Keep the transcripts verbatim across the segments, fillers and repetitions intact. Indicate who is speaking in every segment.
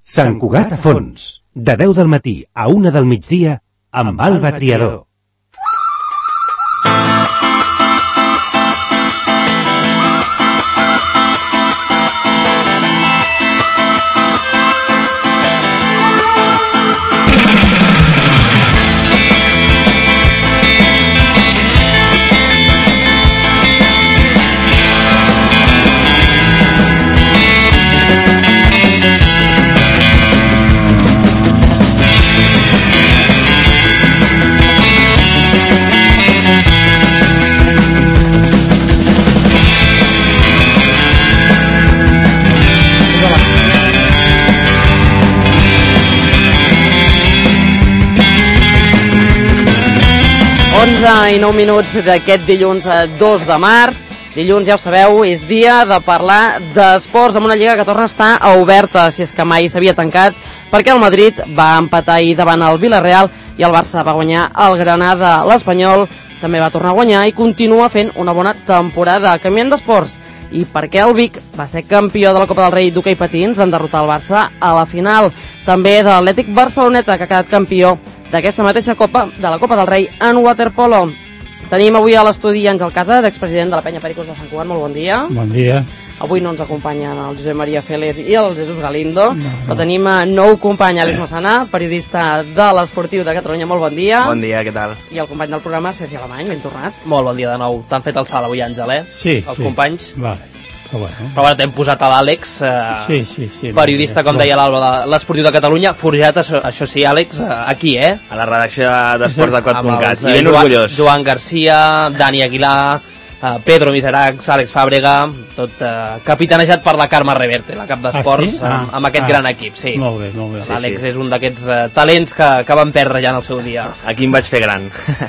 Speaker 1: Sant Cugat a fons, de deu del matí a una del migdia, amb Alba Triador.
Speaker 2: onze i nou minuts d'aquest dilluns dos de març. Dilluns, ja ho sabeu, és dia de parlar d'esports amb una lliga que torna a estar oberta, si és que mai s'havia tancat, perquè el Madrid va empatar ahir davant el Villarreal i el Barça va guanyar el Granada. L'Espanyol també va tornar a guanyar i continua fent una bona temporada. Canviem d'esports. I perquè el Vic va ser campió de la Copa del Rei d'hoquei patins en derrotar el Barça a la final. També de l'Atlètic Barceloneta, que ha quedat campió d'aquesta mateixa Copa, de la Copa del Rei en waterpolo. Tenim avui a l'estudi Àngel Casas, expresident de la Penya Pericos de Sant Cugat. Molt bon dia.
Speaker 3: Bon dia.
Speaker 2: Avui no ens acompanyen el Josep Maria Félez i el Jesús Galindo, no, no. Però tenim nou company, Àlex Massana, periodista de l'Esportiu de Catalunya. Molt bon dia.
Speaker 4: Bon dia, què tal?
Speaker 2: I el company del programa, Sergi Alemany, ben tornat.
Speaker 5: Molt bon dia de nou. T'han fet el salt avui, Àngel, eh?
Speaker 3: Sí,
Speaker 5: Els
Speaker 3: sí.
Speaker 5: companys.
Speaker 3: Vale. Però bueno,
Speaker 5: Però bueno, t'hem posat a l'Àlex, eh,
Speaker 3: sí, sí, sí,
Speaker 5: periodista, com deia l'Alba, de l'Esportiu de Catalunya, forjat, això, això sí, Àlex, eh, aquí, eh?
Speaker 4: A la redacció d'Esports de Quat punt cat. I
Speaker 5: eh,
Speaker 4: ben
Speaker 5: Joan,
Speaker 4: orgullós.
Speaker 5: Joan Garcia, Dani Aguilar, eh, Pedro Miseracs, Àlex Fàbrega, tot eh, capitanejat per la Carme Reverte, la cap d'esports,
Speaker 3: ah, sí? ah,
Speaker 5: amb, amb aquest
Speaker 3: ah,
Speaker 5: gran equip, sí.
Speaker 3: Molt bé, molt bé.
Speaker 5: L'Àlex
Speaker 4: sí, sí.
Speaker 5: és un d'aquests eh, talents que, que van perdre ja en el seu dia.
Speaker 4: Aquí em vaig fer gran.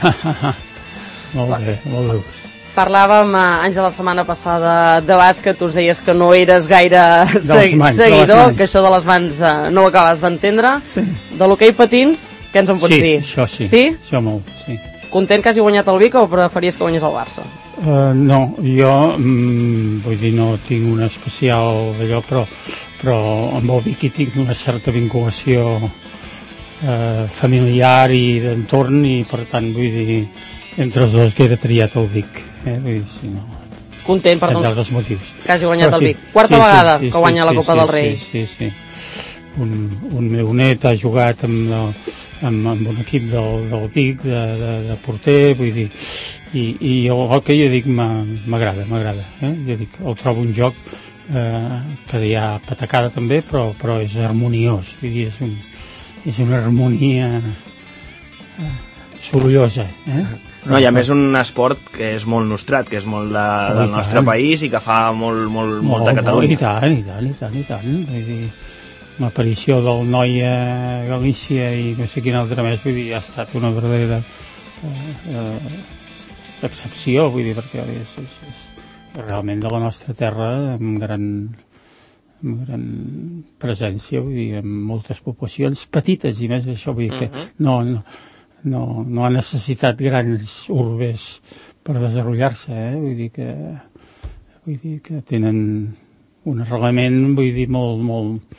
Speaker 3: Molt bé, molt bé.
Speaker 2: Parlàvem, Àngel, la setmana passada de bàsquet, tu ens deies que no eres gaire segui
Speaker 3: mans,
Speaker 2: seguidor, que això de les mans eh, no ho acabes d'entendre.
Speaker 3: Sí.
Speaker 2: De l'hoquei patins, què ens en pots
Speaker 3: Sí,
Speaker 2: dir?
Speaker 3: això sí.
Speaker 2: Sí?
Speaker 3: Això molt, sí.
Speaker 2: Content que hagi guanyat el Vic o preferies que guanyés el Barça?
Speaker 3: Uh, no, jo, mm, vull dir, no tinc un especial d'allò, però, però amb el Vic hi tinc una certa vinculació uh, familiar i d'entorn i, per tant, vull dir, entre els dos que era triat el Vic. Eh? Vull dir, si no,
Speaker 2: Content per
Speaker 3: entre
Speaker 2: doncs,
Speaker 3: els motius.
Speaker 2: que hagi guanyat
Speaker 3: Però
Speaker 2: el
Speaker 3: sí,
Speaker 2: Vic. Quarta
Speaker 3: sí,
Speaker 2: vegada
Speaker 3: sí, sí,
Speaker 2: que guanya
Speaker 3: sí,
Speaker 2: la Copa
Speaker 3: sí,
Speaker 2: del Rei.
Speaker 3: Sí, sí, sí. Un, un meu net ha jugat amb, el, amb, amb un equip del, del Vic de, de, de porter, vull dir, i, i el hoquei, jo dic, m'agrada, m'agrada. Eh? Jo dic, el trobo un joc eh, que hi ha patacada també, però, però és harmoniós, vull dir, és, un, és una harmonia eh, sorollosa. Eh?
Speaker 4: No, i a més un esport que és molt nostrat, que és molt de,
Speaker 3: Oh,
Speaker 4: del
Speaker 3: i
Speaker 4: nostre
Speaker 3: tant.
Speaker 4: país i que fa molt, molt, molt,
Speaker 3: Molt,
Speaker 4: de Catalunya.
Speaker 3: I tant, i tant, i tant, i tant. Vull dir, l'aparició del noi a Galícia i no sé quin altre més, vull dir, ha estat una verdadera eh, eh, excepció, vull dir, perquè és, és, és realment de la nostra terra amb gran, amb gran presència, vull dir, amb moltes poblacions petites i més això, vull dir que
Speaker 5: Mhm.
Speaker 3: no, no, no, no ha necessitat grans urbes per desenvolupar-se, eh? Vull dir que vull dir que tenen un arrelament, vull dir, molt, molt,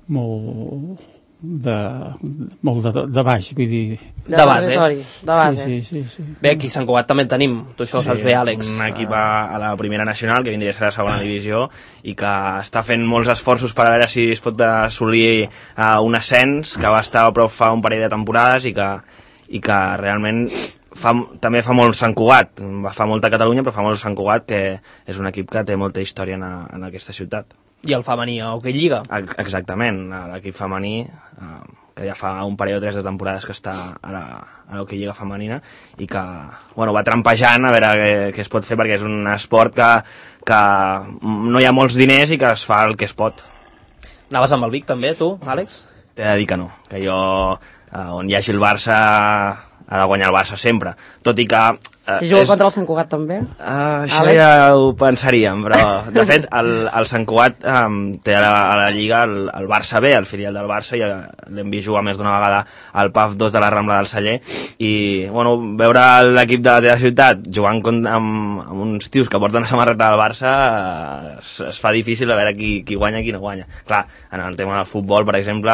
Speaker 3: molt de, molt de, de baix, vull dir.
Speaker 2: De,
Speaker 5: De base.
Speaker 2: territori, de base.
Speaker 3: Sí, sí, sí, sí.
Speaker 5: Bé, aquí a Sant Cugat també en tenim, tu això ho saps bé, Àlex.
Speaker 4: Un equip a, a la primera nacional, que vindria a ser la segona divisió, i que està fent molts esforços per a veure si es pot assolir uh, un ascens, que va estar a prop fa un parell de temporades i que, i que realment fa, també fa molt Sant Cugat. Fa molta Catalunya, però fa molt Sant Cugat, que és un equip que té molta història en, a, en aquesta ciutat.
Speaker 5: I el femení a Hockey Lliga.
Speaker 4: Ex- Exactament, l'equip femení, eh, que ja fa un parell o tres de temporades que està a la, a l'Hockey Lliga femenina i que, bueno, va trampejant a veure què, què es pot fer, perquè és un esport que, que no hi ha molts diners i que es fa el que es pot.
Speaker 5: Anaves amb el Vic també, tu, Àlex?
Speaker 4: T'he de dir que no, que jo, eh, on hi hagi el Barça ha de guanyar el Barça sempre, tot i que... Uh,
Speaker 2: si juga
Speaker 4: és...
Speaker 2: contra el Sant Cugat també?
Speaker 4: Uh, això
Speaker 2: Àlex?
Speaker 4: ja ho pensaríem, però de fet el, el Sant Cugat um, té a la, a la Lliga el, el Barça B, el filial del Barça, i l'hem vist jugar més d'una vegada al P A F dos de la Rambla del Celler, i bueno, veure l'equip de la teva ciutat jugant con, amb, amb uns tios que porten una samarreta del Barça uh, es, es fa difícil a veure qui, qui guanya i qui no guanya. Clar, en el tema del futbol, per exemple,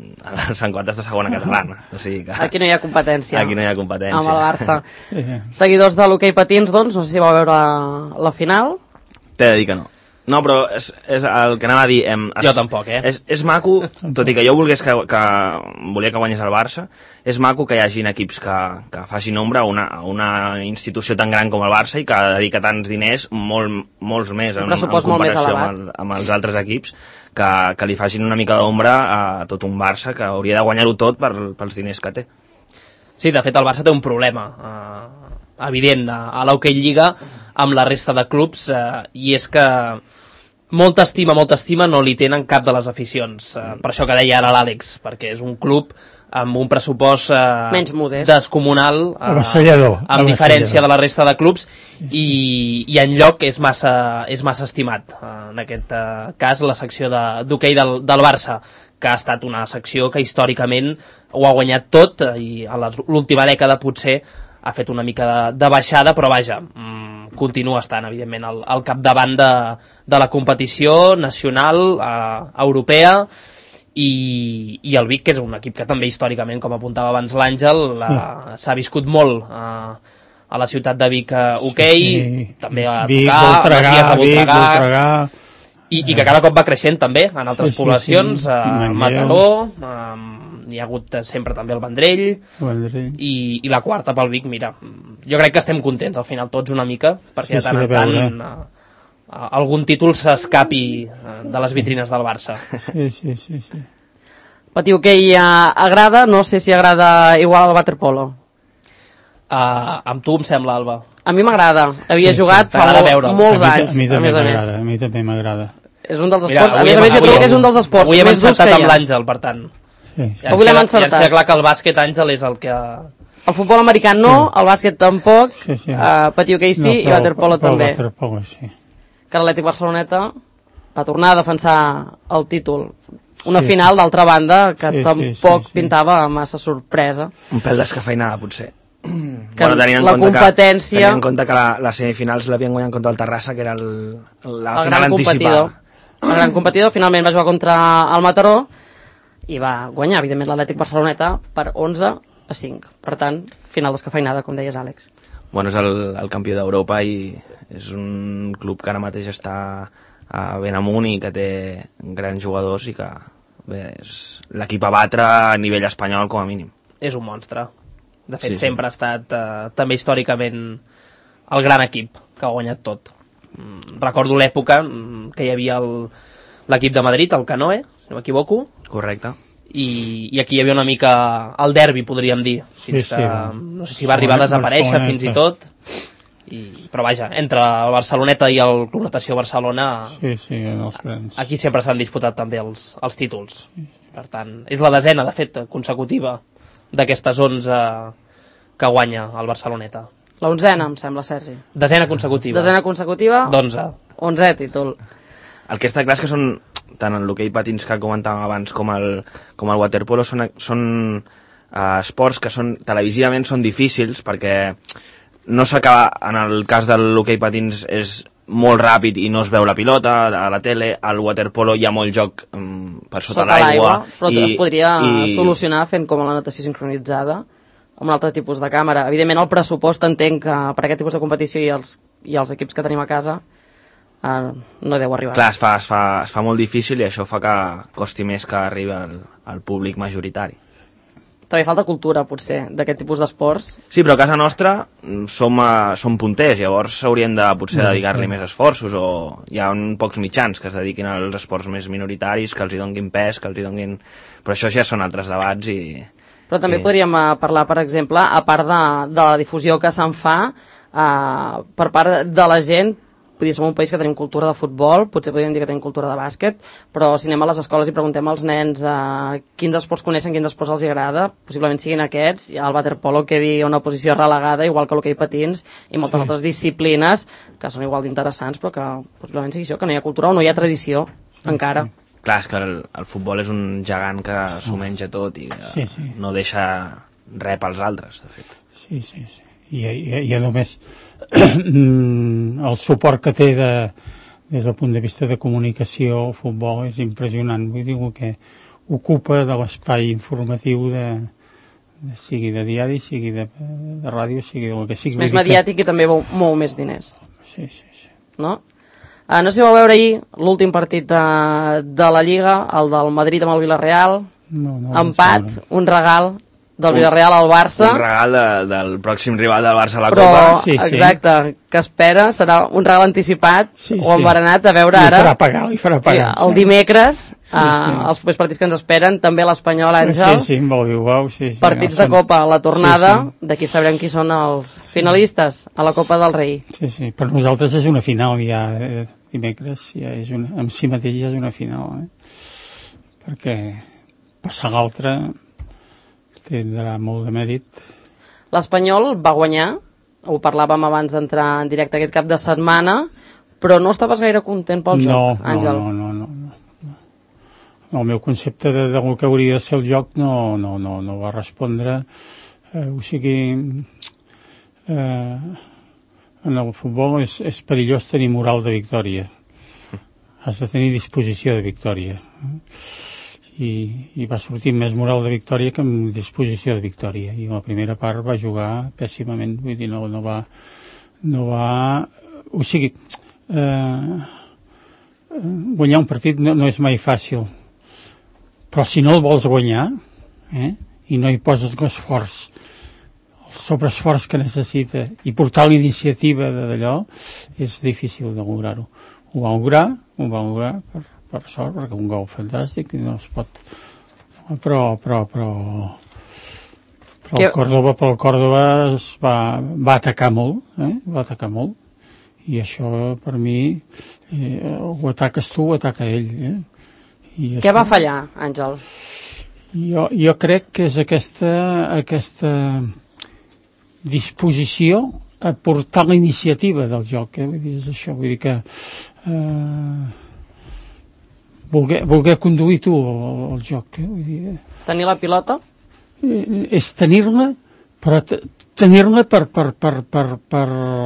Speaker 4: el Sant Cugat està segona catalana, o sigui que...
Speaker 2: Aquí no hi ha competència.
Speaker 4: Aquí no hi ha competència.
Speaker 2: Amb el Barça.
Speaker 3: Sí.
Speaker 2: Seguidors de l'hoquei patins, doncs, no sé si va veure la, la final.
Speaker 4: T'he de dir que no. No, però és, és el que anava a dir... Em, es,
Speaker 5: Jo tampoc, eh?
Speaker 4: És, és maco, tot i que jo volgués que, que volia que guanyés el Barça, és maco que hi hagin equips que, que facin ombra a una, a una institució tan gran com el Barça i que dedica tants diners, molt, molts més, en, en comparació
Speaker 2: molt més
Speaker 4: amb,
Speaker 2: elevat.
Speaker 4: el, amb els altres equips, que, que li facin una mica d'ombra a tot un Barça que hauria de guanyar-ho tot per, pels diners que té.
Speaker 5: Sí, de fet el Barça té un problema eh, evident a, a l'Hockey Lliga amb la resta de clubs, eh, i és que molta estima, molta estima no li tenen cap de les aficions, eh, per això que deia ara l'Àlex, perquè és un club amb un pressupost eh,
Speaker 2: menys modest,
Speaker 5: descomunal, eh,
Speaker 3: avassallador,
Speaker 5: amb
Speaker 3: avassallador.
Speaker 5: diferència de la resta de clubs, i, i en lloc és massa, és massa estimat. Eh, en aquest eh, cas, la secció d'hoquei del, del Barça, que ha estat una secció que històricament ho ha guanyat tot, eh, i a l'última dècada potser ha fet una mica de, de baixada, però vaja, mmm, continua estant, evidentment, al, al capdavant de, de la competició nacional, eh, europea, i, i el Vic, que és un equip que també històricament, com apuntava abans l'Àngel, s'ha viscut molt eh, a la ciutat de Vic eh, hoquei,
Speaker 3: sí, sí.
Speaker 5: també a
Speaker 3: Vic,
Speaker 5: tocar,
Speaker 3: Voltregà,
Speaker 5: Masies de
Speaker 3: Vic,
Speaker 5: Voltregà,
Speaker 3: Voltregà...
Speaker 5: I, i que cada cop va creixent també en altres
Speaker 3: Sí, sí,
Speaker 5: poblacions,
Speaker 3: sí.
Speaker 5: a Mataró, eh, hi ha hagut sempre també el Vendrell,
Speaker 3: Vendrell.
Speaker 5: i, i la quarta pel Vic. Mira, jo crec que estem contents al final tots una mica, perquè
Speaker 3: Sí,
Speaker 5: de tant
Speaker 3: sí,
Speaker 5: en
Speaker 3: de
Speaker 5: tant
Speaker 3: veure.
Speaker 5: eh, algun títol s'escapi eh, de les vitrines del Barça.
Speaker 3: Sí, sí, sí, sí.
Speaker 2: Patí hoquei eh, agrada, no sé si agrada igual al waterpolo.
Speaker 5: Uh, amb tu em sembla, Alba.
Speaker 2: A mi m'agrada, havia
Speaker 3: Sí, sí.
Speaker 2: jugat fa
Speaker 5: T'agrada
Speaker 2: mol,
Speaker 5: veure'l.
Speaker 2: molts
Speaker 3: a mi,
Speaker 2: anys,
Speaker 3: a mi
Speaker 2: a
Speaker 3: també
Speaker 2: més a més.
Speaker 3: m'agrada, a mi també m'agrada.
Speaker 2: És un dels
Speaker 5: Mira,
Speaker 2: esports, a
Speaker 5: avui
Speaker 2: més a
Speaker 5: hem-
Speaker 2: més jo
Speaker 5: avui
Speaker 2: trobo que
Speaker 5: hem-
Speaker 2: és un dels esports
Speaker 5: Avui hem
Speaker 2: més durs
Speaker 5: encertat
Speaker 2: que hi
Speaker 5: amb
Speaker 2: ha.
Speaker 5: l'Àngel, per tant.
Speaker 3: Sí, sí.
Speaker 5: Ja
Speaker 2: Avui
Speaker 5: ens
Speaker 2: l'hem
Speaker 5: queda-
Speaker 2: encertat.
Speaker 5: Ja ens queda clar que el bàsquet, Àngel, és el que...
Speaker 2: El futbol americà no, el bàsquet tampoc,
Speaker 3: Sí, sí.
Speaker 2: Uh, patí hoquei sí,
Speaker 3: No,
Speaker 2: i
Speaker 3: però-
Speaker 2: waterpolo
Speaker 3: però
Speaker 2: també.
Speaker 3: waterpolo, sí.
Speaker 2: Que l'Atlètic Barceloneta va tornar a defensar el títol. Una
Speaker 3: Sí,
Speaker 2: final, d'altra banda, que
Speaker 3: Sí, sí,
Speaker 2: tampoc
Speaker 3: sí, sí.
Speaker 2: pintava massa sorpresa.
Speaker 4: Un pèl descafeinada, potser.
Speaker 2: Que
Speaker 4: tenint en
Speaker 2: la
Speaker 4: compte
Speaker 2: competència-
Speaker 4: Que, tenint en compte que la, les semifinals l'havien guanyat contra el Terrassa, que era el, la
Speaker 2: El
Speaker 4: final
Speaker 2: gran competidor.
Speaker 4: anticipada.
Speaker 2: El gran competidor finalment va jugar contra el Mataró i va guanyar, evidentment, l'Atlètic Barceloneta per onze a cinc. Per tant, final descafeinada, com deies, Àlex.
Speaker 4: Bueno, és el, el campió d'Europa i és un club que ara mateix està a ben amunt i que té grans jugadors i que bé, és l'equip a batre a nivell espanyol com a mínim.
Speaker 5: És un monstre. De fet,
Speaker 4: Sí, sí.
Speaker 5: sempre ha estat eh, també històricament el gran equip que ha guanyat tot. Mm, recordo l'època mm, que hi havia el- l'equip de Madrid, el Canoe, si no m'equivoco,
Speaker 4: Correcte.
Speaker 5: i, i aquí hi havia una mica el derbi, podríem dir, fins
Speaker 3: Sí, sí.
Speaker 5: que no sé si va arribar a desaparèixer
Speaker 3: Barceloneta.
Speaker 5: fins i tot, i, però vaja, entre el Barceloneta i el Club Natació Barcelona,
Speaker 3: Sí, sí, en els grans.
Speaker 5: aquí sempre s'han disputat també els, els títols. Per tant, és la desena, de fet, consecutiva d'aquestes onze que guanya el Barceloneta.
Speaker 2: La onzena, em sembla, Sergi.
Speaker 5: Desena consecutiva.
Speaker 2: Desena consecutiva,
Speaker 5: d'onze.
Speaker 2: onzè títol.
Speaker 4: El que està clar és que són, tant en l'hoquei patins que comentàvem abans com el, com el waterpolo, són, són uh, esports que són, televisivament són difícils perquè no s'acaba, en el cas de l'hoquei patins és molt ràpid i no es veu la pilota a la tele, al waterpolo hi ha molt joc um, per sota,
Speaker 2: Sota
Speaker 4: l'aigua.
Speaker 2: Però
Speaker 4: i,
Speaker 2: es podria
Speaker 4: i...
Speaker 2: solucionar fent com la natació sincronitzada, amb un altre tipus de càmera. Evidentment, el pressupost entenc que per aquest tipus de competició i els, i els equips que tenim a casa eh, no deu arribar.
Speaker 4: Clar, es fa, es, fa, es fa molt difícil i això fa que costi més que arribi al, al públic majoritari.
Speaker 2: També falta cultura, potser, d'aquest tipus d'esports.
Speaker 4: Sí, però a casa nostra mm, som, uh, som punters, llavors s'haurien de potser dedicar-li més esforços, o hi ha un pocs mitjans que es dediquin als esports més minoritaris, que els hi donguin pes, que els hi donguin... Però això ja són altres debats i...
Speaker 2: Però també
Speaker 4: Sí.
Speaker 2: podríem eh, parlar, per exemple, a part de, de la difusió que se'n fa, eh, per part de la gent, vull dir, som un país que tenim cultura de futbol, potser podríem dir que tenim cultura de bàsquet, però si anem a les escoles i preguntem als nens eh, quins esports coneixen, quins esports els agrada, possiblement siguin aquests, i el waterpolo quedi una posició relegada, igual que l'hoquei patins, i moltes sí. altres disciplines que són igual d'interessants, però que possiblement sigui això, que no hi ha cultura o no hi ha tradició, sí, encara.
Speaker 4: Sí. Clar, és que el, el futbol és un gegant que s'ho menja tot i
Speaker 3: sí, sí.
Speaker 4: no deixa res pels altres, de fet.
Speaker 3: Sí, sí, sí. I, i, i a només el suport que té de, des del punt de vista de comunicació, el futbol és impressionant, vull dir que ocupa de l'espai informatiu de, de sigui de diari, sigui de, de ràdio, sigui del que sigui.
Speaker 2: És més mediàtic que... i també mou, mou més diners.
Speaker 3: Sí, sí, sí.
Speaker 2: No? Uh, no sé si vau veure ahir l'últim partit de, de la Lliga, el del Madrid amb el Villarreal,
Speaker 3: no, no,
Speaker 2: empat,
Speaker 3: no.
Speaker 2: un regal del Villarreal al Barça.
Speaker 4: Un regal de, del pròxim rival del Barça a la
Speaker 2: però,
Speaker 4: Copa.
Speaker 2: Sí, sí. Exacte, que espera, serà un regal anticipat,
Speaker 3: sí, sí.
Speaker 2: o envaranat, a veure ara...
Speaker 3: Li farà pagar, li farà pagar.
Speaker 2: El dimecres,
Speaker 3: sí, sí.
Speaker 2: Uh, els propers partits que ens esperen, també l'Espanyol, Àngel.
Speaker 3: Sí, sí, amb el Bilbao, sí, sí.
Speaker 2: Partits
Speaker 3: ja
Speaker 2: de Copa, la tornada, sí, sí. D'aquí sabrem qui són els finalistes a la Copa del Rei.
Speaker 3: Sí, sí, per nosaltres és una final ja, eh, dimecres, ja és una, en si mateix ja és una final, eh? Perquè passar l'altre tindrà molt de mèrit.
Speaker 2: L'Espanyol va guanyar, ho parlàvem abans d'entrar en directe aquest cap de setmana, però no estaves gaire content pel
Speaker 3: no,
Speaker 2: joc, Àngel.
Speaker 3: No, no, no, no, no. El meu concepte de, de que hauria de ser el joc no, no, no, no va respondre. Eh, o sigui, eh, en el futbol és, és perillós tenir moral de victòria. Has de tenir disposició de victòria. I, i va sortir més moral de victòria que amb disposició de victòria, i la primera part va jugar pèssimament, vull dir, no, no va no va, o sigui eh, guanyar un partit no, no és mai fàcil, però si no el vols guanyar eh, i no hi poses l'esforç, el sobreesforç que necessita i portar l'iniciativa d'allò, és difícil de lograr-ho. Ho va lograr, ho va lograr per per sort, perquè un gol fantàstic no es pot... Però, però, però... però el Córdoba, però el Córdoba es va, va atacar molt, eh? Va atacar molt, i això, per mi, eh, ho ataques tu, ho ataca ell, eh? I
Speaker 2: Què això... va fallar, Àngel?
Speaker 3: Jo, jo crec que és aquesta, aquesta disposició a portar la iniciativa del joc, eh? Vull dir, és això, vull dir que... Eh, Voler, voler conduir tu el, el joc, eh? Vull dir,
Speaker 2: tenir la pilota?
Speaker 3: Eh, és tenir-la, però tenir-la per, per, per, per, per,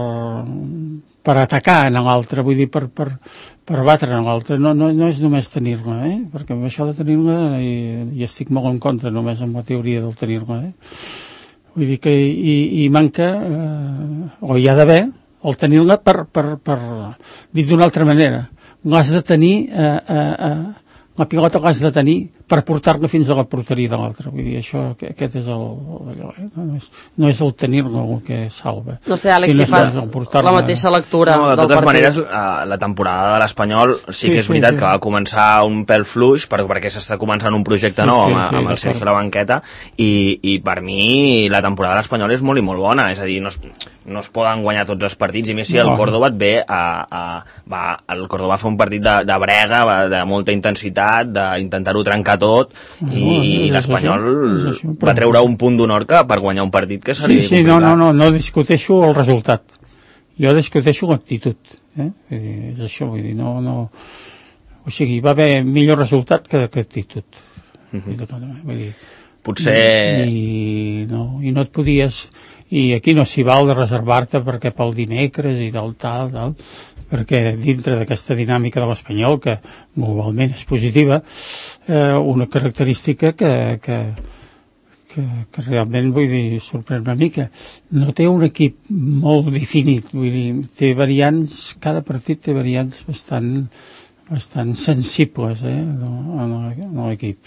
Speaker 3: per atacar en l'altre, vull dir, per, per, per batre en l'altre. No, no, no és només tenir-la, eh? Perquè amb això de tenir-la hi, hi estic molt en contra, només amb la teoria del tenir-la, eh? Vull dir que hi, hi manca, eh, o hi ha d'haver, el tenir-la per, per, per, dit d'una altra manera, l'has de tenir, eh, eh, eh, la pilota l'has de tenir per portar-la fins a la porteria de l'altre. Vull dir, això, aquest és el, allò, eh? no, és, no és el tenir-la el que salva.
Speaker 2: No sé, Àlex, si fas la mateixa lectura
Speaker 4: no, de
Speaker 2: del
Speaker 4: totes
Speaker 2: partit.
Speaker 4: maneres, la temporada de l'Espanyol sí que és
Speaker 3: sí,
Speaker 4: veritat
Speaker 3: sí,
Speaker 4: que va començar un pèl fluix per, perquè s'està començant un projecte
Speaker 3: sí,
Speaker 4: nou
Speaker 3: sí,
Speaker 4: amb,
Speaker 3: sí,
Speaker 4: amb el Sergio a la banqueta, i, i per mi la temporada de l'Espanyol és molt i molt bona, és a dir, no es, no es poden guanyar tots els partits, i més si el Córdoba et ve a, a, va, el Córdoba fa un partit de, de brega, va, de molta intensitat, d'intentar-ho trencar tot, i, i l'Espanyol va treure un punt d'honor que per guanyar un partit que seria
Speaker 3: sí, sí, no, no, no, no discuteixo el resultat, jo discuteixo l'actitud, eh? És això, vull dir, no, no, o sigui, va haver millor resultat que, que actitud. Mm-hmm. Vull dir,
Speaker 4: potser...
Speaker 3: I no, i no et podies, i aquí no s'hi val de reservar-te perquè pel dimecres i del tal, tal, perquè dintre d'aquesta dinàmica de l'Espanyol, que globalment és positiva, eh, una característica que, que, que, que realment, vull dir, sorprèn una mica, no té un equip molt definit, vull dir, té variants, cada partit té variants bastant, bastant sensibles, eh, en l'equip.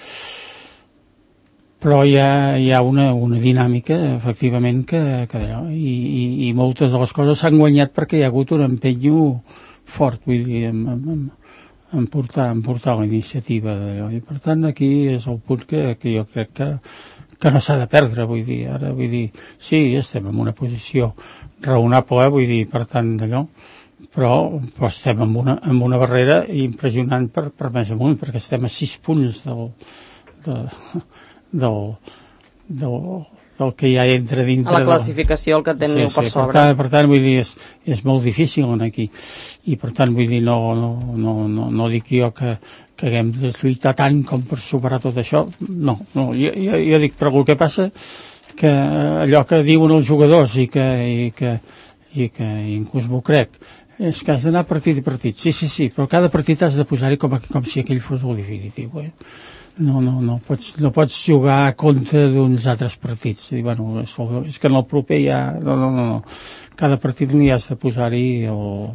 Speaker 3: Però hi ha, hi ha una, una dinàmica, efectivament, que, que d'allò, i, i, i moltes de les coses s'han guanyat perquè hi ha hagut un empenyo fort, vull dir, en, en, en, portar, en portar la iniciativa d'allò. I per tant aquí és el punt que, que jo crec que, que no s'ha de perdre, vull dir, ara vull dir, sí, estem en una posició raonable, vull dir, per tant d'allò, però, però estem en una, en una barrera impressionant per, per més amunt, perquè estem a sis punts del, de, del, del, del que ja entra dintre.
Speaker 2: A la classificació, el que teniu
Speaker 3: sí,
Speaker 2: per
Speaker 3: sí,
Speaker 2: sobre.
Speaker 3: Per tant, per tant, vull dir, és, és molt difícil aquí. I per tant, vull dir, no, no, no, no, no dic jo que, que haguem de lluitar tant com per superar tot això. No, no, jo, jo, jo dic, però el que passa que allò que diuen els jugadors i que, i que, i que inclús m'ho crec, és que has d'anar partit a partit. Sí, sí, sí, però cada partit has de posar-hi com, com si aquell fos el definitiu. Eh? No, no, no pots, no pots jugar a compte d'uns altres partits. I, bueno, és, és que en el proper ja... No, no, no, no. Cada partit n'hi has de posar-hi el,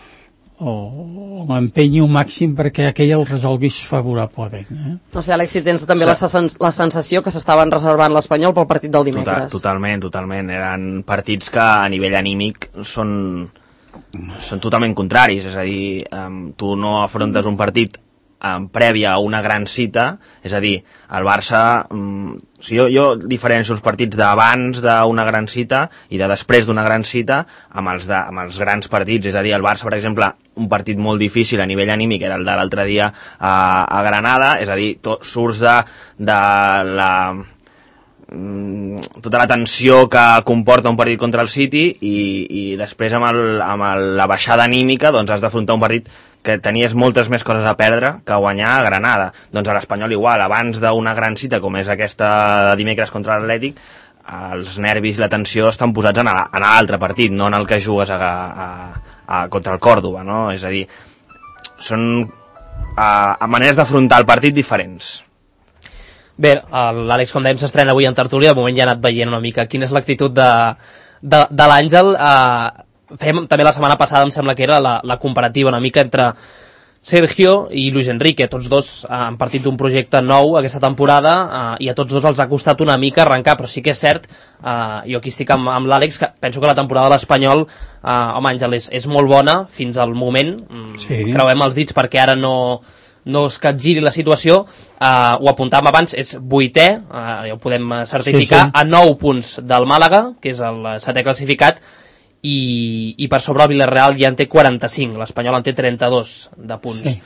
Speaker 3: o l'empenyo màxim perquè aquell el resolvis favorablement. Eh?
Speaker 2: No sé, Àlex, si tens també sí. la, sens la sensació que s'estaven reservant l'Espanyol pel partit del dimecres.
Speaker 4: Total, totalment, totalment. Eren partits que a nivell anímic són, són totalment contraris. És a dir, um, tu no afrontes un partit um, prèvia a una gran cita, és a dir, el Barça... Um, o sigui, jo, jo diferencio els partits d'abans d'una gran cita i de després d'una gran cita amb els, de, amb els grans partits. És a dir, el Barça, per exemple, un partit molt difícil a nivell anímic era el de l'altre dia a, a Granada, és a dir, tot, surts de, de la... tota la tensió que comporta un partit contra el City i, i després amb, el, amb el, la baixada anímica doncs has d'afrontar un partit que tenies moltes més coses a perdre que guanyar a Granada. Doncs a l'Espanyol igual, abans d'una gran cita com és aquesta de dimecres contra l'Atlètic, els nervis i la tensió estan posats en l'altre partit, no en el que jugues a, a, a, contra el Còrdova, no? És a dir, són a, a maneres d'afrontar el partit diferents.
Speaker 5: Bé, l'Àlex, com dèiem, s'estrena avui en tertúlia, de moment ja ha anat veient una mica quina és l'actitud de, de, de l'Àngel. Eh, fèiem també la setmana passada, em sembla que era la, la comparativa una mica entre Sergio i Luis Enrique, tots dos eh, han partit d'un projecte nou aquesta temporada eh, i a tots dos els ha costat una mica arrencar, però sí que és cert, eh, jo aquí estic amb, amb l'Àlex, que penso que la temporada de l'Espanyol, eh, home, Àngel, és, és molt bona fins al moment, sí. Creuem els dits perquè ara no... no es capgiri la situació, eh, ho apuntàvem abans, és vuitè, eh, ja ho podem certificar, sí, sí. a nou punts del Màlaga, que és el setè classificat, i, i per sobre el Villarreal ja en té quaranta-cinc, l'Espanyol en té trenta-dos de punts. Sí,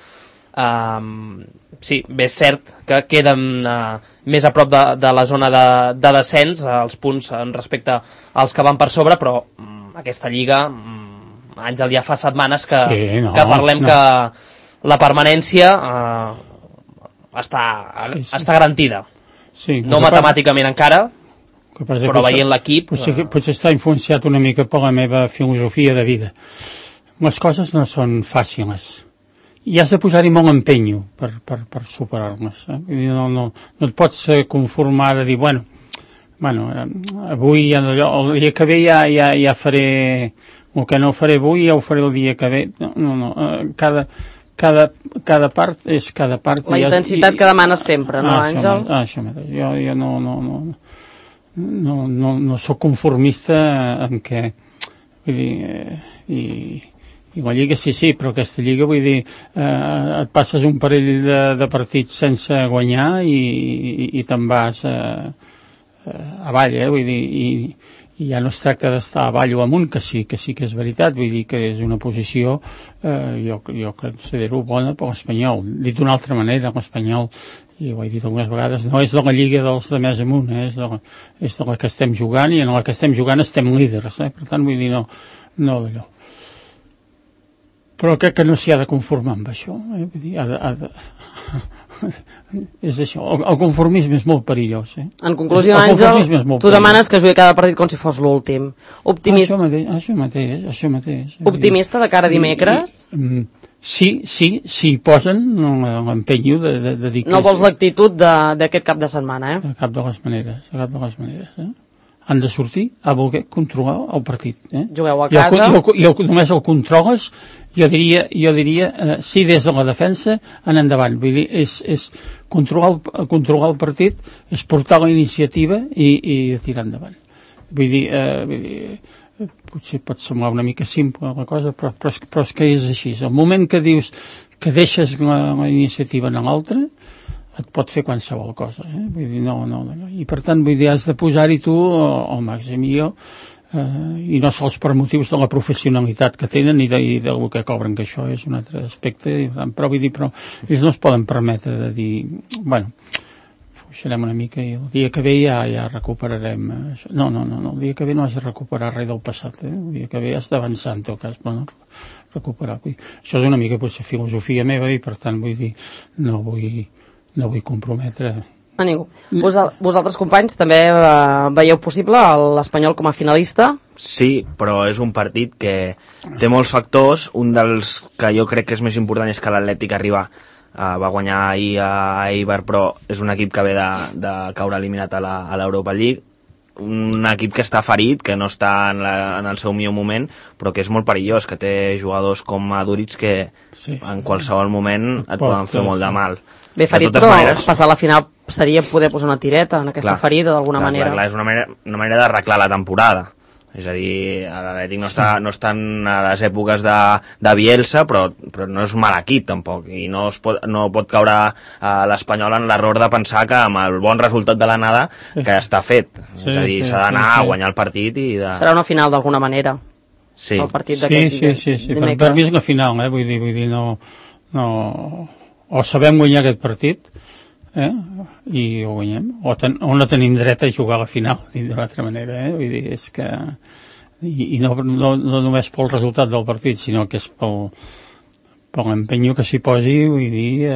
Speaker 5: um, sí bé, és cert que queden uh, més a prop de, de la zona de, de descens, uh, els punts en respecte als que van per sobre, però um, aquesta lliga, um, Àngel, ja fa setmanes que, sí, no, que parlem no. que la permanència eh, està, sí, sí. està garantida. Sí, no matemàticament encara, però veient l'equip...
Speaker 3: Potser, potser està influenciat una mica per la meva filosofia de vida. Les coses no són fàcils. I has de posar-hi molt empenyo per, per, per superar-les. Eh? No, no, no et pots conformar de dir, bueno, bueno avui, el dia que ve ja, ja, ja faré... El que no faré avui ja ho faré el dia que ve. No, no, no. Cada... Cada, cada part és cada part.
Speaker 2: La intensitat i, que demanes sempre, no, ah, Àngel?
Speaker 3: Ah, això mateix. Jo, jo no, no, no, no, no, no soc conformista en què, vull dir, eh, i, i la Lliga sí, sí, però aquesta Lliga, vull dir, eh, et passes un parell de, de partits sense guanyar i, i, i te'n vas eh, eh, avall, eh, vull dir, i, i ja no es tracta d'estar avall o amunt, que sí, que sí que és veritat, vull dir que és una posició, eh, jo, jo considero bona per l'Espanyol. Dit d'una altra manera, l'Espanyol, i ho he dit algunes vegades, no és de la lliga dels de més amunt, eh, és, de la, és de la que estem jugant, i en la que estem jugant estem líders, eh, per tant, vull dir, no, no, no. Però crec que no s'hi ha de conformar amb això, eh, vull dir, ha de... Ha de... és això, el, el conformisme és molt perillós, eh?
Speaker 2: En conclusió, Àngel, tu demanes que jugui cada partit com si fos l'últim. Optimist...
Speaker 3: Això mateix, això mateix, això mateix.
Speaker 2: Optimista de cara a dimecres?
Speaker 3: I, i, sí, sí, sí, posen l'empenyo de, de, de dir que...
Speaker 2: No vols l'actitud d'aquest cap de setmana, eh?
Speaker 3: De cap de les maneres, de cap de les maneres, eh? Han de sortir a voler controlar el partit, eh?
Speaker 2: Jugueu a casa...
Speaker 3: I, el, i, el, i només el controles, jo diria, jo diria eh, sí, des de la defensa en endavant. Vull dir, és, és controlar, el, controlar el partit, és portar la iniciativa i, i tirar endavant. Vull dir, eh, vull dir, potser pot semblar una mica simple la cosa, però, però, és, però és que és així. El moment que dius que deixes la, la iniciativa en l'altre, et pot fer qualsevol cosa, eh? Vull dir, no, no, no. I per tant, vull dir, has de posar-hi tu el màxim. I jo, Uh, i no sols per motius de la professionalitat que tenen i, de, i del que cobren, que això és un altre aspecte, però vull dir, però ells no es poden permetre de dir, bueno, fuixarem una mica i el dia que ve ja, ja recuperarem això. No, no, no, no, el dia que ve no has de recuperar res del passat, eh? El dia que ve has d'avançar en tot cas, però no recuperar. Vull dir, això és una mica potser filosofia meva i per tant vull dir, no vull, no vull comprometre
Speaker 2: a ningú. Vosal, vosaltres, companys, també eh, veieu possible l'Espanyol com a finalista?
Speaker 4: Sí, però és un partit que té molts factors. Un dels que jo crec que és més important és que l'Atlètic arriba, eh, va guanyar ahir a Eibar, però és un equip que ve de, de caure eliminat a l'Europa League. Un equip que està ferit, que no està en, la, en el seu millor moment, però que és molt perillós, que té jugadors com Aduriz que sí, sí, en qualsevol moment et poden fer molt de mal.
Speaker 2: Bé, ferit, però maneres, passar a la final seria poder posar una tireta en aquesta clar, ferida d'alguna manera.
Speaker 4: Clar, clar, és una manera, una manera d'arreglar la temporada. És a dir, l'Atlètic no, està, no està a les èpoques de, de Bielsa, però, però no és un mal equip tampoc, i no, es pot, no pot caure a l'Espanyol en l'error de pensar que amb el bon resultat de l'anada que ja està fet. Sí, és a dir, s'ha sí, d'anar sí, sí. a guanyar el partit i de...
Speaker 2: Serà una final d'alguna manera.
Speaker 4: Sí,
Speaker 2: el partit
Speaker 3: sí, sí, sí, sí. Per, per mi és la final, eh? vull dir, vull dir no, no... o sabem guanyar aquest partit, eh? i ho guanyem, o, ten, o no tenim dret a jugar a la final, de l'altra manera, eh? vull dir, és que... I, i no, no, no només pel resultat del partit, sinó que és pel, per l'empenyo que s'hi posi, vull dir,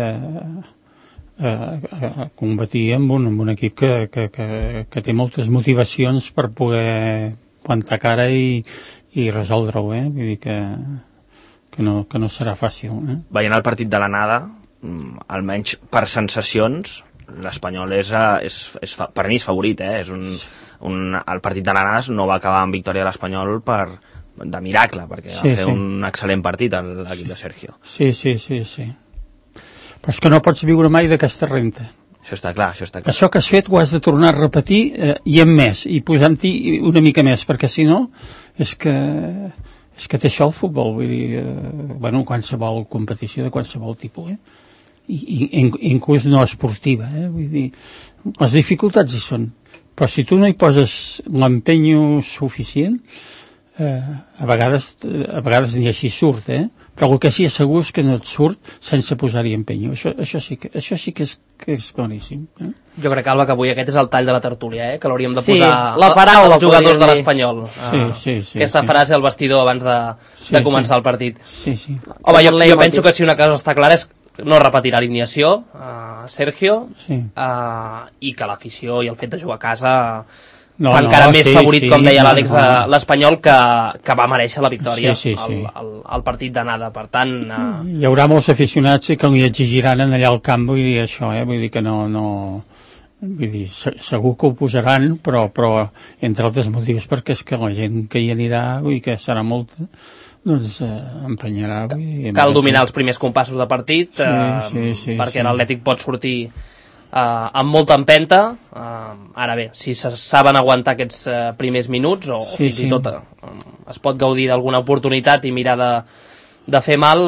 Speaker 3: eh, eh, a combatir amb un, amb un equip que, que, que, que té moltes motivacions per poder plantar cara i, i resoldre-ho, eh? vull dir que, que, no, que no serà fàcil. Eh?
Speaker 4: Veient el partit de l'anada, almenys per sensacions, l'Espanyol és, és, és, per mi és favorit, eh? és un, un, el partit de l'anada no va acabar amb victòria de l'Espanyol per, de miracle, perquè sí, va fer sí. un excel·lent partit l'equip de Sergio.
Speaker 3: Sí, sí, sí, sí. Però és que no pots viure mai d'aquesta renta.
Speaker 4: Això està clar, això està clar.
Speaker 3: Això que has fet ho has de tornar a repetir eh, i amb més, i posant-hi una mica més, perquè si no, és que... és que té això el futbol, vull dir, eh, bueno, qualsevol competició de qualsevol tipus, eh? I, i inclús no esportiva, eh? vull dir, les dificultats hi són, però si tu no hi poses l'empenyo suficient, eh, a vegades a vegades ni així surt, eh? però el que sí és segur és que no et surt sense posar-hi empenyo, això, això, sí que, això sí que és, que és claríssim. Eh?
Speaker 5: Jo crec, Alba, que avui aquest és el tall de la tertúlia, eh? que l'hauríem de
Speaker 2: sí,
Speaker 5: posar
Speaker 2: la paraula,
Speaker 5: els jugadors de l'Espanyol.
Speaker 3: Sí, sí, sí,
Speaker 5: aquesta
Speaker 3: sí.
Speaker 5: frase al vestidor abans de,
Speaker 3: sí,
Speaker 5: de començar sí. el partit.
Speaker 3: Sí, sí.
Speaker 5: Home, jo, jo penso que si una cosa està clara és no repetir l'alineació, uh, Sergio, sí. uh, i que l'afició i el fet de jugar a casa no, fa encara no, més sí, favorit, sí, com deia l'Àlex, no, no. l'Espanyol, que, que va merèixer la victòria
Speaker 3: sí, sí, sí.
Speaker 5: al, al, al partit d'anada. Per tant... Uh...
Speaker 3: Hi haurà molts aficionats que li exigiran en allà al camp, vull dir això, eh? vull dir que no... no... Vull dir, segur que ho posaran, però, però entre altres motius perquè és que la gent que hi anirà, vull dir que serà molta, doncs eh, empenyarà. Vull dir,
Speaker 5: cal dominar els primers compassos de partit,
Speaker 3: sí,
Speaker 5: eh,
Speaker 3: sí, sí,
Speaker 5: perquè
Speaker 3: sí.
Speaker 5: l'Atlètic pot sortir eh, amb molta empenta. Eh, ara bé, si se saben aguantar aquests eh, primers minuts, o, sí, o fins sí. i tot eh, es pot gaudir d'alguna oportunitat i mirar de, de fer mal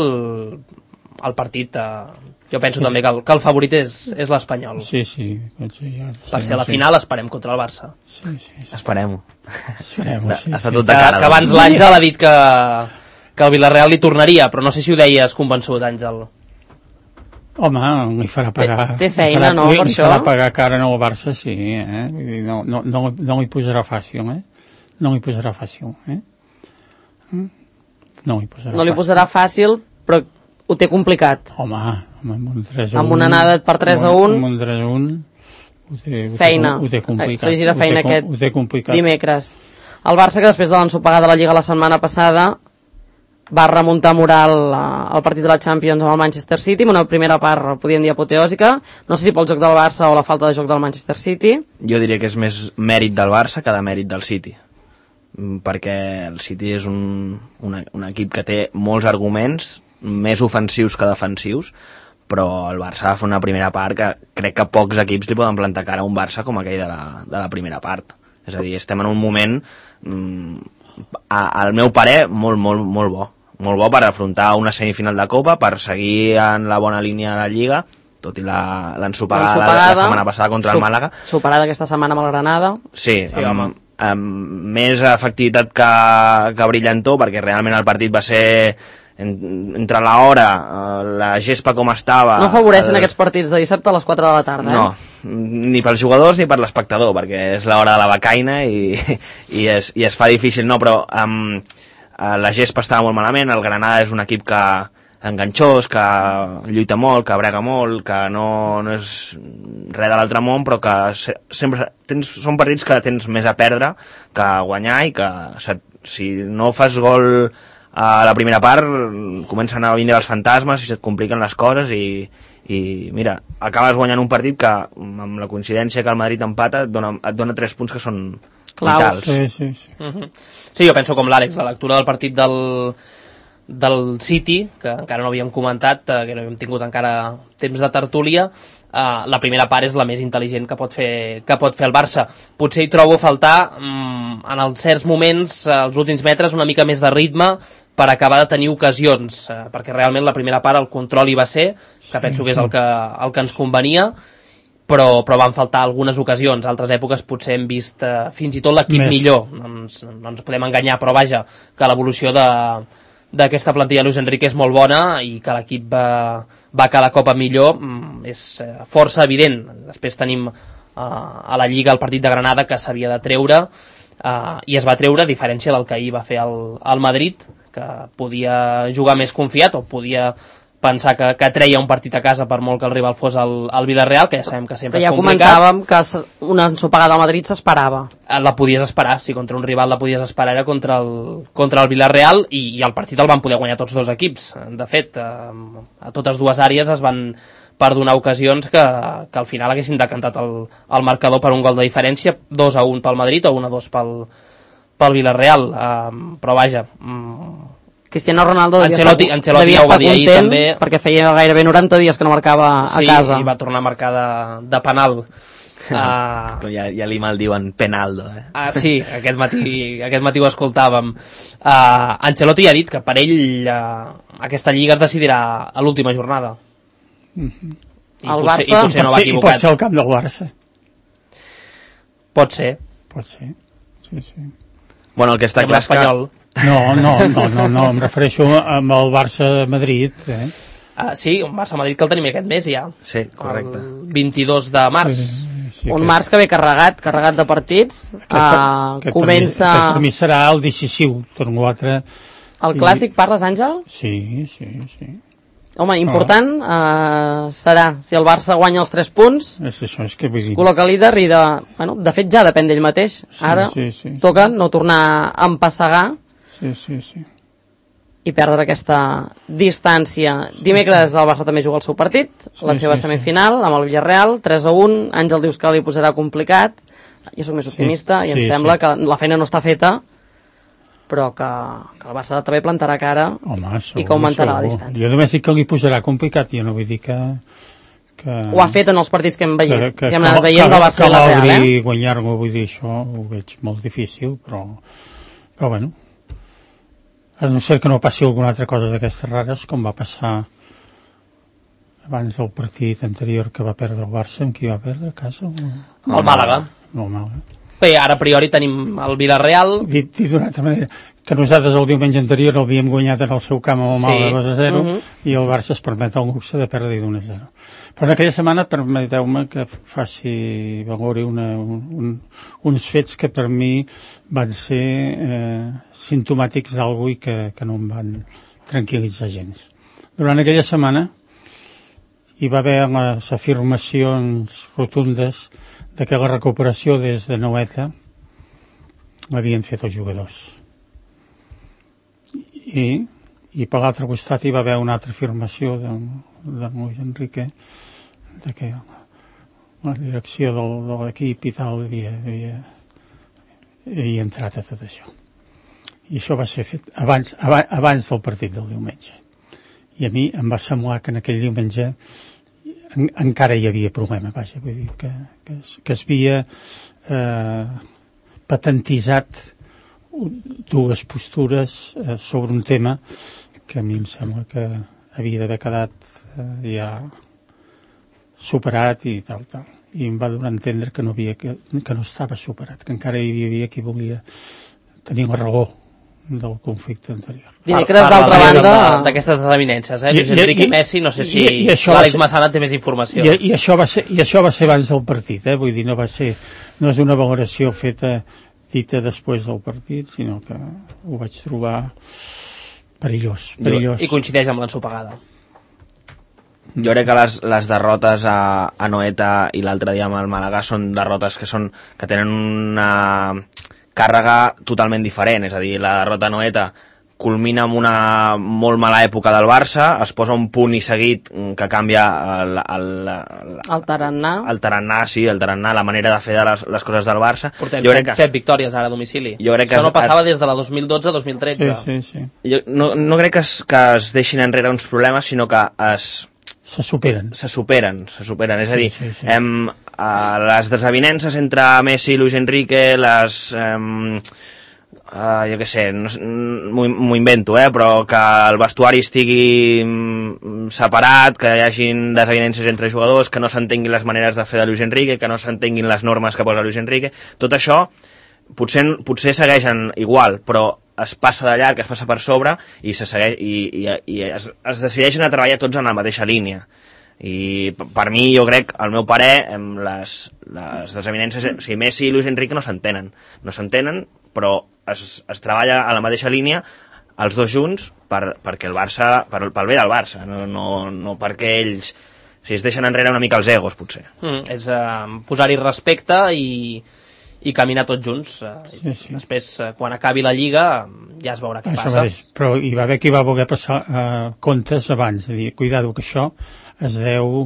Speaker 5: el partit... Eh, jo penso sí. també que el, que el favorit és, és l'Espanyol.
Speaker 3: Sí, sí. sí ja,
Speaker 5: per ser a la final esperem contra el Barça.
Speaker 3: Sí, sí. sí.
Speaker 4: Esperem-ho.
Speaker 3: Esperem-ho, sí.
Speaker 4: Està
Speaker 3: sí.
Speaker 4: tot de cara.
Speaker 5: Que, que abans l'Àngel ha dit que, que el Villarreal li tornaria, però no sé si ho deies convençut, Àngel.
Speaker 3: Home, li farà pagar...
Speaker 2: Té, té feina,
Speaker 3: farà,
Speaker 2: no,
Speaker 3: li,
Speaker 2: per
Speaker 3: li
Speaker 2: això?
Speaker 3: Li farà pagar cara no al Barça, sí, eh? Vull dir, no, no, no, no li posarà fàcil, eh? No li posarà fàcil, eh? No li posarà fàcil.
Speaker 2: No li posarà fàcil, però ho té complicat.
Speaker 3: Home, amb un tres a un...
Speaker 2: Amb una anada per tres a un...
Speaker 3: Amb un tres a un... Ho té, ho
Speaker 2: feina.
Speaker 3: Té, ho té complicat.
Speaker 2: S'hagi de feina
Speaker 3: ho té,
Speaker 2: aquest
Speaker 3: ho té complicat.
Speaker 2: dimecres. El Barça, que després de l'ensopegada de la Lliga la setmana passada, va remuntar moral al partit de la Champions amb el Manchester City, amb una primera part, podríem dir, apoteòsica. No sé si pel joc del Barça o la falta de joc del Manchester City.
Speaker 4: Jo diria que és més mèrit del Barça que de mèrit del City, perquè el City és un, un, un equip que té molts arguments, més ofensius que defensius, però el Barça va fer una primera part que crec que pocs equips li poden plantar cara a un Barça com aquell de la, de la primera part. És a dir, estem en un moment, a, al meu parer, molt, molt, molt bo. Molt bo per afrontar una semifinal de Copa, per seguir en la bona línia de la Lliga, tot i l'ensopegada la, la setmana passada contra
Speaker 2: sup,
Speaker 4: el Màlaga.
Speaker 2: Superada aquesta setmana amb el Granada.
Speaker 4: Sí, sí amb, amb més efectivitat que, que brillantor, perquè realment el partit va ser en, entre l'hora, la gespa com estava...
Speaker 2: No afavoreixen
Speaker 4: el... aquests
Speaker 2: partits de dissabte a les quatre de la tarda, eh?
Speaker 4: No, ni pels jugadors ni per l'espectador, perquè és l'hora de la becaina i, i, es, i es fa difícil, no, però um, la gespa estava molt malament, el Granada és un equip que enganxós, que lluita molt, que brega molt, que no, no és res de l'altre món, però que se, sempre tens, són partits que tens més a perdre que a guanyar i que se, si no fas gol a la primera part comencen a vindre els fantasmes i se't compliquen les coses i, i mira, acabes guanyant un partit que amb la coincidència que el Madrid empata et dona, et dona tres punts que són vitals.
Speaker 3: Sí, sí, sí.
Speaker 5: Uh-huh. Sí, jo penso com l'Àlex, la lectura del partit del del City, que encara no havíem comentat, eh, que no havíem tingut encara temps de tertúlia, eh, la primera part és la més intel·ligent que pot fer, que pot fer el Barça. Potser hi trobo a faltar mm, en els certs moments, eh, els últims metres, una mica més de ritme per acabar de tenir ocasions, eh, perquè realment la primera part el control hi va ser, que penso que és el que, el que ens convenia, però, però van faltar algunes ocasions. Altres èpoques potser hem vist eh, fins i tot l'equip millor, no ens, no ens podem enganyar, però vaja, que l'evolució de d'aquesta plantilla Luis Enrique és molt bona i que l'equip va, va cada cop a millor és força evident. Després tenim uh, a la Lliga el partit de Granada que s'havia de treure uh, i es va treure, a diferència del que ahir va fer el, el Madrid, que podia jugar més confiat o podia pensar que, que treia un partit a casa per molt que el rival fos el, el Villarreal, que ja sabem que sempre
Speaker 2: ja
Speaker 5: és complicat.
Speaker 2: Ja comentàvem que una ensopegada al Madrid s'esperava.
Speaker 5: La podies esperar, si contra un rival la podies esperar era contra el, contra el Villarreal i, i el partit el van poder guanyar tots dos equips. De fet, a totes dues àrees es van perdonar ocasions que, que al final haguessin decantat el, el marcador per un gol de diferència, dos a un pel Madrid o un a dos pel, pel Villarreal. Um, però vaja... Um,
Speaker 2: Cristiano Ronaldo devia
Speaker 5: Ancelotti,
Speaker 2: estar,
Speaker 5: Ancelotti
Speaker 2: devia
Speaker 5: ja ho va
Speaker 2: estar
Speaker 5: dir ahir
Speaker 2: content
Speaker 5: també,
Speaker 2: perquè feia gairebé noranta dies que no marcava a
Speaker 5: sí,
Speaker 2: casa.
Speaker 5: Sí, i va tornar a marcar de, de penal. Uh,
Speaker 4: ja, ja li mal diuen Penaldo, eh?
Speaker 5: Ah, sí, aquest matí, aquest matí ho escoltàvem. Uh, Ancelotti ha dit que per ell uh, aquesta lliga es decidirà a l'última jornada.
Speaker 3: Mm-hmm.
Speaker 5: I
Speaker 2: el
Speaker 5: potser,
Speaker 2: Barça...
Speaker 5: i potser no va equivocat.
Speaker 3: I pot ser el camp del Barça.
Speaker 5: Pot ser.
Speaker 3: Pot ser, sí, sí.
Speaker 4: Bueno, el que està clar és que...
Speaker 3: No, no, no, no, no, em refereixo amb el Barça-Madrid, eh?
Speaker 5: Uh, sí, un Barça-Madrid que el tenim aquest mes ja.
Speaker 4: Sí, correcte.
Speaker 5: El vint-i-dos de març.
Speaker 3: Sí, sí,
Speaker 2: un
Speaker 3: aquest...
Speaker 2: març que ve carregat, carregat de partits.
Speaker 3: Aquest,
Speaker 2: uh,
Speaker 3: aquest
Speaker 2: comença...
Speaker 3: Per mi, aquest per mi serà el decisiu, torn quatre.
Speaker 2: El clàssic, i... parles, Àngel?
Speaker 3: Sí, sí, sí.
Speaker 2: Home, important oh. uh, serà, si el Barça guanya els tres punts,
Speaker 3: és això, és que vull dir...
Speaker 2: col·loca líder i de... Bueno, de fet ja depèn d'ell mateix.
Speaker 3: Sí,
Speaker 2: Ara
Speaker 3: sí, sí,
Speaker 2: toca no tornar a empassegar
Speaker 3: sí, sí, sí.
Speaker 2: i perdre aquesta distància. Dimecres el Barça també juga el seu partit, la
Speaker 3: sí,
Speaker 2: seva
Speaker 3: sí,
Speaker 2: semifinal, amb el Villarreal, tres a un. Àngel dius que li posarà complicat. Jo sóc més optimista
Speaker 3: sí,
Speaker 2: i em
Speaker 3: sí,
Speaker 2: sembla
Speaker 3: sí.
Speaker 2: que la feina no està feta, però que, que el Barça també plantarà cara.
Speaker 3: Home, segur,
Speaker 2: i que augmentarà
Speaker 3: segur.
Speaker 2: la distància.
Speaker 3: Jo només dic que li posarà complicat, jo no vull dir que... que...
Speaker 2: Ho ha fet en els partits que hem, veient, que, que, que hem anat
Speaker 3: que,
Speaker 2: veient del Barça
Speaker 3: que
Speaker 2: i la Real, eh?
Speaker 3: i guanyar-lo, vull dir, això ho veig molt difícil, però, però bueno, a no ser que no passi alguna altra cosa d'aquestes rares, com va passar abans del partit anterior que va perdre el Barça, amb qui va perdre a casa? O...
Speaker 5: El Màlaga.
Speaker 3: No, el Màlaga.
Speaker 5: Bé, ara a priori tenim el Villarreal.
Speaker 3: Dit, dit d'una altra manera, que nosaltres el diumenge anterior l'havíem guanyat en el seu camp amb el Màlaga sí. dos a zero, uh-huh. i el Barça es permet el luxe de perdre d'un a zero. Però en aquella setmana permeteu-me que faci valori una, un, uns fets que per mi van ser eh, simptomàtics d'algú i que, que no em van tranquil·litzar gens. Durant aquella setmana hi va haver les afirmacions rotundes de que la recuperació des de Noeta l'havien fet els jugadors. I, i per l'altre costat hi va haver una altra afirmació de, de Luis Enrique de que la direcció del, de l'equip i tal havia, havia, havia entrat a tot això. I això va ser fet abans, abans, abans del partit del diumenge. I a mi em va semblar que en aquell diumenge en, encara hi havia problema, vaja, vull dir que, que, es, que es havia eh, patentitzat dues postures eh, sobre un tema que a mi em sembla que havia d'haver quedat eh, ja superat i tal, tal. i em va donar a entendre que no, havia, que, que no estava superat, que encara hi havia qui volia tenir la raó del conflicte anterior.
Speaker 2: Dimecres, d'altra banda...
Speaker 5: D'aquestes desavinences, eh? Luis Enrique i Messi, no sé si l'Àlex Massana té més informació.
Speaker 3: I, i, això va ser, I això va ser abans del partit, eh? Vull dir, no va ser... No és una valoració feta, dita després del partit, sinó que ho vaig trobar perillós, perillós.
Speaker 5: I coincideix amb l'ensopegada.
Speaker 4: Jo crec que les, les derrotes a, a Noeta i l'altre dia amb el Màlaga són derrotes que, són, que tenen una càrrega totalment diferent, és a dir, la derrota a Noeta culmina amb una molt mala època del Barça, es posa un punt i seguit que canvia el, el, el,
Speaker 2: el tarannà.
Speaker 4: El tarannà, sí, el tarannà, la manera de fer de les, les coses del Barça.
Speaker 5: Portem set, que... set victòries ara a domicili.
Speaker 4: Jo crec que
Speaker 5: Això no
Speaker 4: es,
Speaker 5: passava
Speaker 4: es...
Speaker 5: des de la dos mil dotze a dos mil tretze.
Speaker 3: Sí, sí, sí.
Speaker 4: Jo no, no crec que es, que es deixin enrere uns problemes, sinó que es...
Speaker 3: Se superen.
Speaker 4: Se superen, se superen. És a dir,
Speaker 3: sí, sí, sí.
Speaker 4: Hem, uh, les desavinences entre Messi i Luis Enrique, les... Um, uh, jo què sé, no, m'ho invento, eh, però que el vestuari estigui um, separat, que hi hagin desavinences entre jugadors, que no s'entenguin les maneres de fer de Luis Enrique, que no s'entenguin les normes que posa Luis Enrique, tot això potser, potser segueixen igual, però es passa d'allà, que es passa per sobre i, se segueix, i, i, i es, es decideixen a treballar tots en la mateixa línia. I per mi, jo crec, al meu parer, les, les desavinences, o sigui, Messi i Luis Enrique no s'entenen, no s'entenen, però es, es treballa a la mateixa línia els dos junts per, perquè el Barça, per, pel bé del Barça, no, no, no perquè ells o sigui, es deixen enrere una mica els egos, potser.
Speaker 5: Mm, és uh, posar-hi respecte i i caminar tots junts.
Speaker 3: Sí, sí.
Speaker 5: Després, quan acabi la Lliga, ja es veurà què
Speaker 3: això
Speaker 5: passa.
Speaker 3: Mateix. Però hi va haver qui va voler passar uh, comptes abans, de dir, cuidado, que això es deu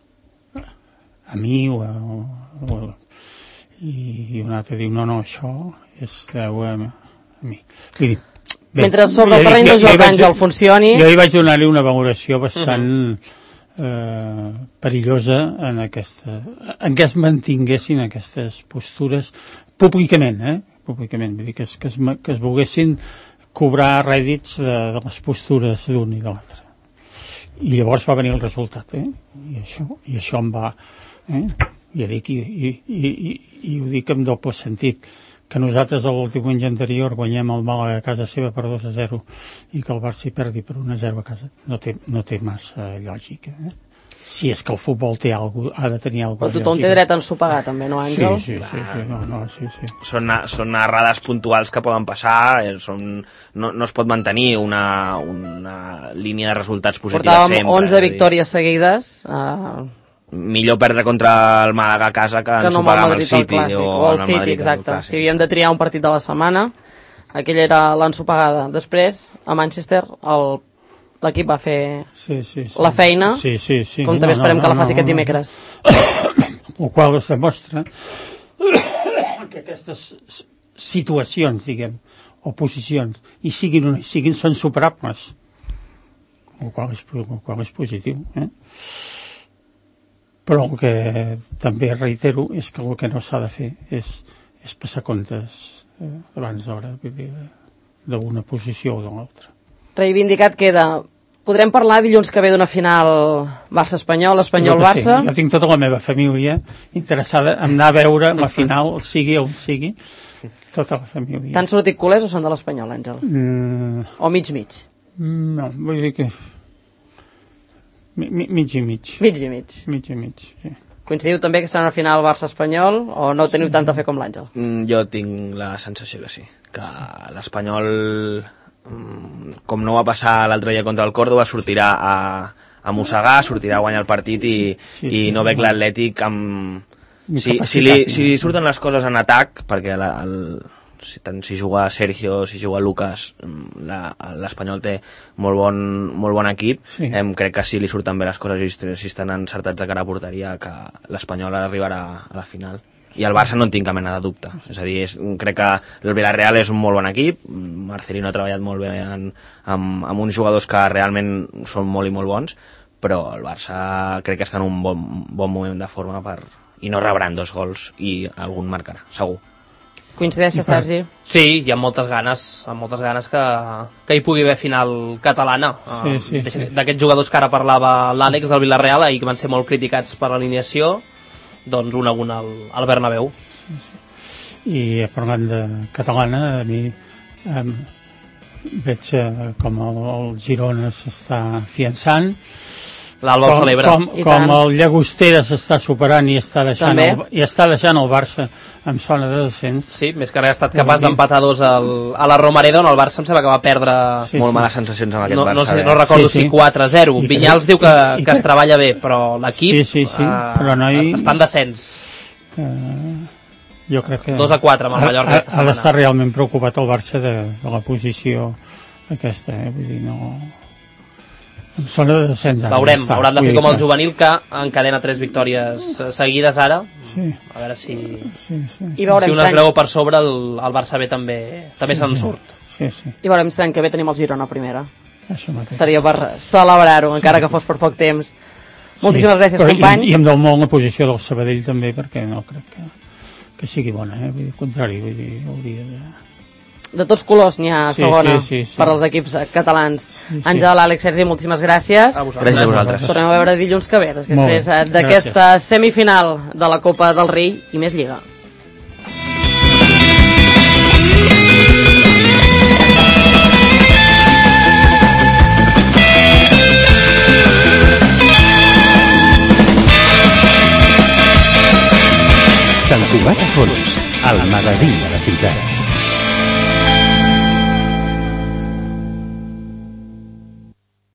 Speaker 3: a mi o a... O, i, i un altre diu, no, no, això es deu a, a mi. Vull dir, bé,
Speaker 2: mentre sobre el terreny de joc, Àngel, funcioni...
Speaker 3: Jo hi vaig donar-li una valoració bastant... Uh-huh. Eh, perillosa en aquesta, en què es mantinguessin aquestes postures públicament, eh? Públicament, vull dir que es, que es, que es volguessin cobrar rèdits de, de les postures d'un i de l'altre. I llavors va venir el resultat, eh? I això, i això em va, eh? Ja dic, i, i, i, i, i ho dic amb doble sentit, que nosaltres el diumenge anterior guanyem el Màlaga a casa seva per dos a zero i que el Barça hi perdi per un a zero a casa. No té, no té massa lògica, eh? Si és que el futbol té algo, ha de tenir alguna
Speaker 2: cosa. Però tothom té dret a ensopegar, també, no, Àngel?
Speaker 3: Sí, sí, sí. sí, no, no, sí, sí.
Speaker 4: Són, són errades puntuals que poden passar, són, no, no es pot mantenir una, una línia de resultats positives
Speaker 2: Portàvem
Speaker 4: sempre.
Speaker 2: Portàvem onze victòries seguides... Uh...
Speaker 4: Millor perdre contra el Màlaga a casa que, que ensopegar amb el City.
Speaker 2: O, o el City, exacte. Si havíem de triar un partit de la setmana, aquella era l'ensopegada. Després, a Manchester, el l'equip va fer
Speaker 3: sí, sí, sí.
Speaker 2: la feina,
Speaker 3: sí, sí, sí.
Speaker 2: com també
Speaker 3: no,
Speaker 2: esperem
Speaker 3: no,
Speaker 2: que la faci
Speaker 3: no,
Speaker 2: aquest
Speaker 3: no.
Speaker 2: dimecres.
Speaker 3: El qual es demostra que aquestes situacions, diguem, o posicions, i siguin, siguin són superables, el qual és, el qual és positiu, eh? Però el que també reitero és que el que no s'ha de fer és, és passar comptes eh, abans d'hora, d'una posició o de l'altra.
Speaker 2: Reivindicat queda. Podrem parlar dilluns que ve d'una final Barça-Espanyol, Espanyol-Barça?
Speaker 3: Sí. Jo tinc tota la meva família interessada en anar a veure la final, sigui on sigui, tota la família.
Speaker 2: T'han sortit culers o són de l'Espanyol, Àngel?
Speaker 3: Mm.
Speaker 2: O mig-mig?
Speaker 3: No, vull dir que... Mi, mi, mig i mig.
Speaker 2: Mig i mig.
Speaker 3: Mig i mig, sí.
Speaker 2: Coincidiu també que serà una final Barça-Espanyol o no teniu tanta fe com l'Àngel?
Speaker 4: Mm, jo tinc la sensació que sí, que l'Espanyol, mm, com no va passar l'altre dia contra el Córdoba, sortirà a, a mossegar, sortirà a guanyar el partit i, sí, sí, i no veig l'Atlètic amb... Si, si, li, si surten les coses en atac, perquè la, el, si, tant si juga Sergio, si juga Lucas, l'Espanyol té molt bon, molt bon equip, sí. em, crec que si li surten bé les coses i si estan encertats de cara a porteria, que l'Espanyol arribarà a la final. I el Barça no en tinc cap mena de dubte. És a dir, és, crec que el Villarreal és un molt bon equip, Marcelino ha treballat molt bé en, amb, amb uns jugadors que realment són molt i molt bons, però el Barça crec que està en un bon, bon moment de forma per... i no rebran dos gols i algun marcarà, segur.
Speaker 2: Coincideixes, Sergi?
Speaker 5: Sí, hi ha moltes ganes, amb moltes ganes que, que hi pugui haver final catalana.
Speaker 3: Sí, sí, sí.
Speaker 5: D'aquests jugadors que ara parlava l'Àlex del Villarreal i que van ser molt criticats per l'alineació doncs un a un al, al Bernabéu.
Speaker 3: Sí, sí. I parlant de catalana, a mi eh, veig eh, com el, el Girona s'està fiançant,
Speaker 5: L'Alba ho celebra.
Speaker 3: Com, com el Llagostera s'està superant i està deixant el, i està deixant el Barça en zona de descens.
Speaker 5: Sí, més que res ha estat capaç d'empatar dos al, a la Romareda, on el Barça em sembla que va perdre...
Speaker 4: Sí, molt sí. males sensacions amb aquest
Speaker 5: no,
Speaker 4: Barça.
Speaker 5: No, sé,
Speaker 4: eh?
Speaker 5: no recordo
Speaker 3: sí, sí.
Speaker 5: si quatre a zero.
Speaker 3: I
Speaker 5: Vinyals
Speaker 3: que,
Speaker 5: diu que,
Speaker 3: i, i
Speaker 5: que es treballa bé, però l'equip
Speaker 3: sí, sí, sí.
Speaker 5: eh,
Speaker 3: però no hi...
Speaker 5: està en descens.
Speaker 3: Eh, jo crec que...
Speaker 5: dos a quatre amb el Mallorca aquesta
Speaker 3: setmana. Ha d'estar
Speaker 5: setmana.
Speaker 3: realment preocupat el Barça de, de la posició aquesta, eh? Vull dir, no... En zona de descens.
Speaker 5: Veurem,
Speaker 3: està.
Speaker 5: hauran de fer
Speaker 3: Vull
Speaker 5: com
Speaker 3: dir
Speaker 5: el juvenil, que encadena tres victòries seguides ara.
Speaker 3: Sí.
Speaker 5: A veure si,
Speaker 3: Sí, sí,
Speaker 2: I veurem
Speaker 5: si un es
Speaker 2: si
Speaker 5: veu per sobre, el, el Barça B també, també
Speaker 3: sí,
Speaker 5: se'n
Speaker 3: sí.
Speaker 5: surt.
Speaker 3: Sí, sí,
Speaker 2: I veurem si l'any que ve tenim el Girona a primera.
Speaker 3: això mateix.
Speaker 2: Seria per celebrar-ho, sí. encara que fos per poc temps. Moltíssimes gràcies,
Speaker 3: però
Speaker 2: companys.
Speaker 3: I, i em deu molt la posició del Sabadell també, perquè no crec que, que sigui bona, eh? Vull dir, al contrari, vull dir, hauria de...
Speaker 2: De tots colors n'hi ha
Speaker 3: Sí,
Speaker 2: segona
Speaker 3: sí, sí, sí.
Speaker 2: per als equips eh, catalans.
Speaker 3: Sí, sí.
Speaker 2: Àngel, Àlex, Sergi, moltíssimes gràcies.
Speaker 5: A vosaltres.
Speaker 4: Gràcies a vosaltres.
Speaker 2: Tornem a veure dilluns que ve,
Speaker 3: Molt
Speaker 2: després
Speaker 3: bé.
Speaker 2: eh, d'aquesta semifinal de la Copa del Rei i més Lliga.
Speaker 1: Sant Cugat a Fons, el magazín de la ciutat.